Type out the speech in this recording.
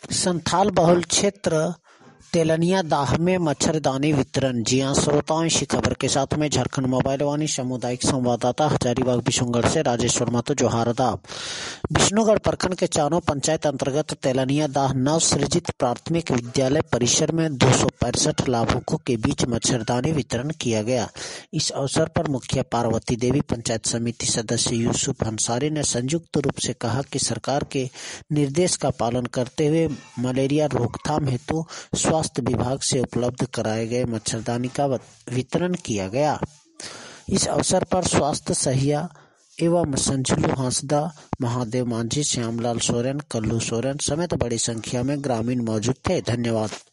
संथाल बहुल क्षेत्र तेलनिया दाह में मच्छरदानी वितरण। जी हां श्रोताओं, इसी खबर के साथ में झारखंड मोबाइल वाणी सामुदायिक संवाददाता हजारीबाग विष्णुगढ़ से राजेश्वर महतो जोहार आदाब। विष्णुगढ़ प्रखंड के चारों पंचायत अंतर्गत तेलनिया दाह नव सृजित प्राथमिक विद्यालय परिसर में 265 लाभुकों के बीच मच्छरदानी वितरण किया गया। इस अवसर पर मुखिया पार्वती देवी, पंचायत समिति सदस्य यूसुफ अंसारी ने संयुक्त रूप से कहा कि सरकार के निर्देश का पालन करते हुए मलेरिया रोकथाम हेतु स्वास्थ्य विभाग से उपलब्ध कराए गए मच्छरदानी का वितरण किया गया। इस अवसर पर स्वास्थ्य सहिया एवं संजलू हांसदा, महादेव मांझी, श्यामलाल सोरेन, कल्लू सोरेन समेत बड़ी संख्या में ग्रामीण मौजूद थे। धन्यवाद।